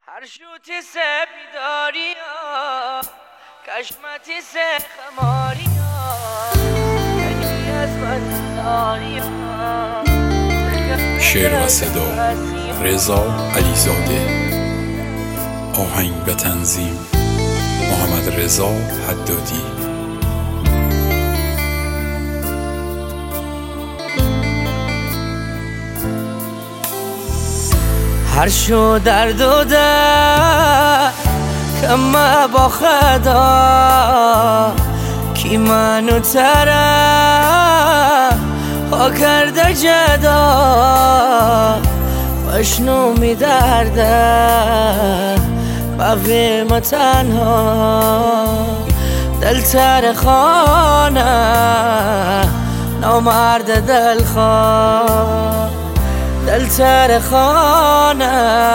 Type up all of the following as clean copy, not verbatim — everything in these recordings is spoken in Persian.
هر شوتی سه بیداریا کشمتی سه خماریا یعنی از من داریا. شعر و صدا رضا علیزاده، آهنگ و تنظیم محمد رضا حدادی. هر شو درد و درد کم با خدا کی منو ترم ها کرده جدا وشنو می درده بوی ما تنها دل تر خانه نامرد دلخواه دل تر خانه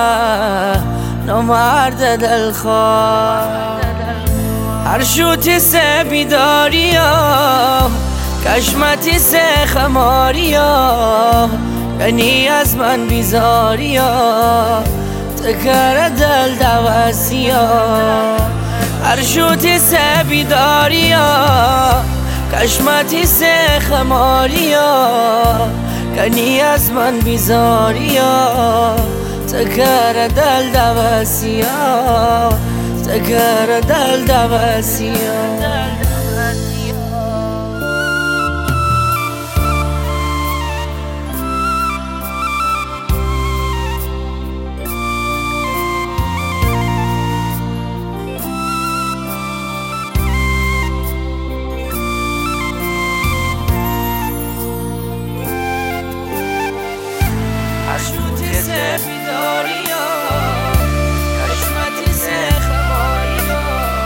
نامرد دلخواه. هر شوتی سه بیداریا کشمتی سه خماریا یعنی از من بیزاریا تکر دل دوستیا. هر شوتی سه بیداریا کشمتی سه خماریا کنی از من بیزاریا تکر دل دوستیا تکر دل دوستیا. شوتی سه بیداریا کشمتی سه خماریا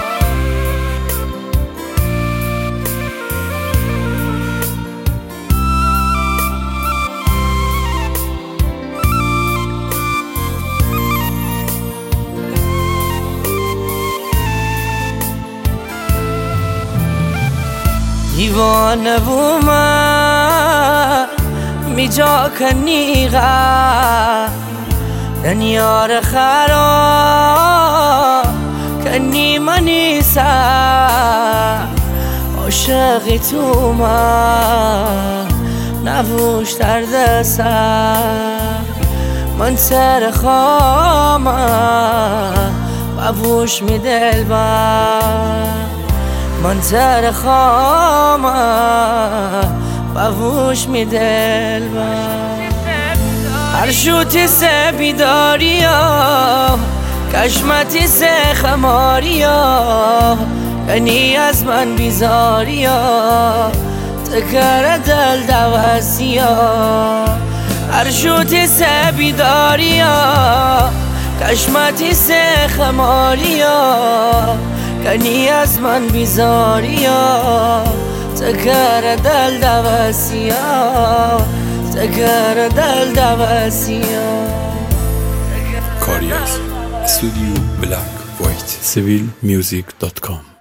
دیوانه و من می جا کنیغا دنیار خراب کنی منیسا عاشقی تو من نبوش درد سر من سر خامم ببوش می دل من سر خامم بوش می دل هر شوتی سه بیداریا کشمتی سه خماریا یعنی از من بیزاریا تکر دل دوستیا. هر شوتی سه بیداریا کشمتی سه خماریا کنی از من بیزاریا تکر دل دوستیا تکر دل دوستیا. کاری از استودیو بلک وایت civilmusic.com.